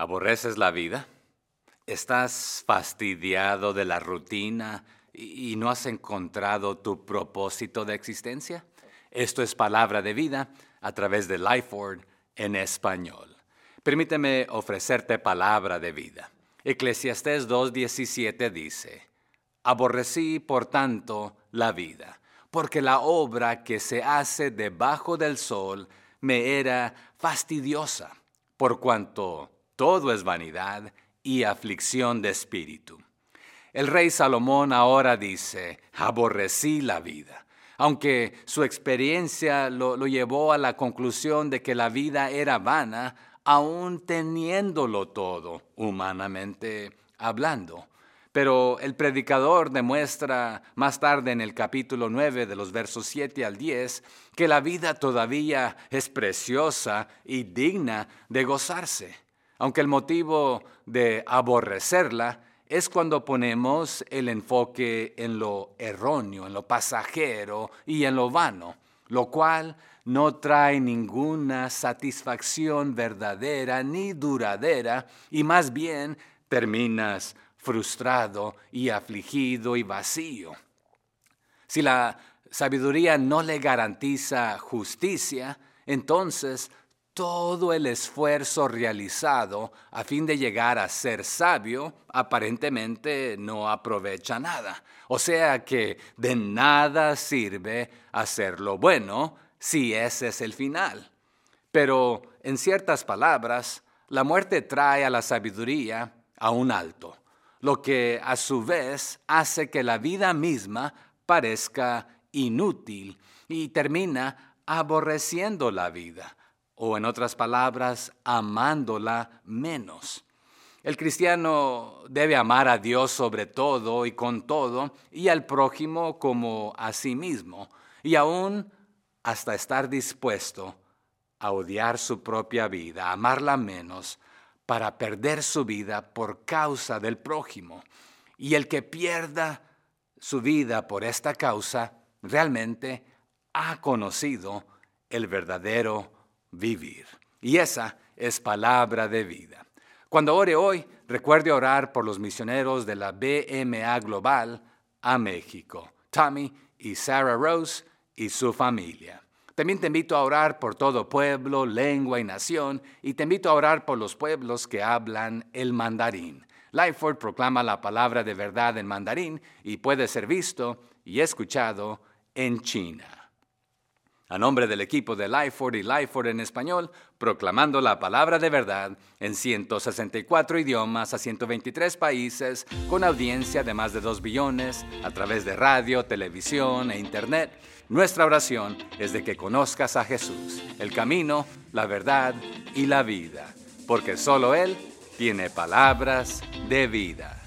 ¿Aborreces la vida? ¿Estás fastidiado de la rutina y no has encontrado tu propósito de existencia? Esto es Palabra de Vida a través de Lifeword en español. Permíteme ofrecerte palabra de vida. Eclesiastés 2:17 dice: Aborrecí, por tanto, la vida, porque la obra que se hace debajo del sol me era fastidiosa, por cuanto todo es vanidad y aflicción de espíritu. El rey Salomón ahora dice: aborrecí la vida, aunque su experiencia lo llevó a la conclusión de que la vida era vana, aún teniéndolo todo, humanamente hablando. Pero el predicador demuestra más tarde en el capítulo 9 de los versos 7 al 10 que la vida todavía es preciosa y digna de gozarse, aunque el motivo de aborrecerla es cuando ponemos el enfoque en lo erróneo, en lo pasajero y en lo vano, lo cual no trae ninguna satisfacción verdadera ni duradera y más bien terminas frustrado y afligido y vacío. Si la sabiduría no le garantiza justicia, entonces todo el esfuerzo realizado a fin de llegar a ser sabio aparentemente no aprovecha nada. O sea que de nada sirve hacer lo bueno si ese es el final. Pero en ciertas palabras, la muerte trae a la sabiduría a un alto, lo que a su vez hace que la vida misma parezca inútil y termina aborreciendo la vida, o en otras palabras, amándola menos. El cristiano debe amar a Dios sobre todo y con todo, y al prójimo como a sí mismo, y aún hasta estar dispuesto a odiar su propia vida, a amarla menos, para perder su vida por causa del prójimo. Y el que pierda su vida por esta causa realmente ha conocido el verdadero vivir. Y esa es palabra de vida. Cuando ore hoy, recuerde orar por los misioneros de la BMA Global a México, Tommy y Sarah Rose y su familia. También te invito a orar por todo pueblo, lengua y nación, y te invito a orar por los pueblos que hablan el mandarín. Lifeword proclama la palabra de verdad en mandarín y puede ser visto y escuchado en China. A nombre del equipo de Lifeword y Lifeword en español, proclamando la palabra de verdad en 164 idiomas a 123 países, con audiencia de más de 2 billones, a través de radio, televisión e internet, nuestra oración es de que conozcas a Jesús, el camino, la verdad y la vida, porque solo Él tiene palabras de vida.